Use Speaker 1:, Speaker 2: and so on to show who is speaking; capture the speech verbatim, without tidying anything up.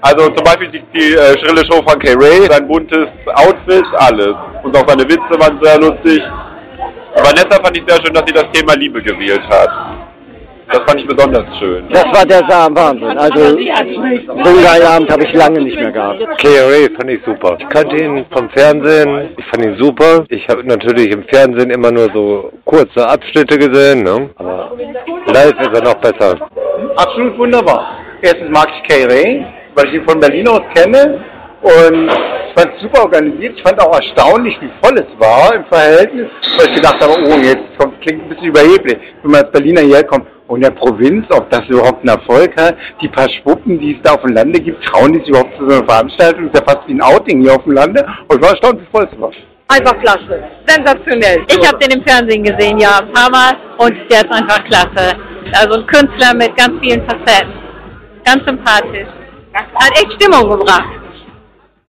Speaker 1: Also zum Beispiel die, die äh, schrille Show von Kay Ray, sein buntes Outfit, alles. Und auch seine Witze waren sehr lustig. Vanessa fand ich sehr schön, dass sie das Thema Liebe gewählt hat. Das fand ich besonders schön.
Speaker 2: Das war der Wahnsinn. Also so einen geilen Abend habe ich lange nicht mehr gehabt.
Speaker 3: Kay Ray fand ich super. Ich kannte ihn vom Fernsehen. Ich fand ihn super. Ich habe natürlich im Fernsehen immer nur so kurze Abschnitte gesehen, ne? Aber live ist er noch besser.
Speaker 2: Absolut wunderbar. Erstens mag ich Kay Ray, weil ich ihn von Berlin aus kenne. Und ich fand es super organisiert. Ich fand auch erstaunlich, wie voll es war im Verhältnis. Weil ich gedacht habe, oh, jetzt kommt, klingt ein bisschen überheblich, wenn man als Berliner hierher kommt. Und in der Provinz, ob das überhaupt einen Erfolg hat, die paar Schwuppen, die es da auf dem Lande gibt, trauen die sich überhaupt zu so einer Veranstaltung. Das ist ja fast wie ein Outing hier auf dem Lande. Und ich war erstaunt, wie voll es war.
Speaker 4: Einfach klasse. Sensationell. Ich habe den im Fernsehen gesehen, ja, ein paar Mal. Und der ist einfach klasse. Also ein Künstler mit ganz vielen Facetten. Ganz sympathisch. Hat echt Stimmung gebracht.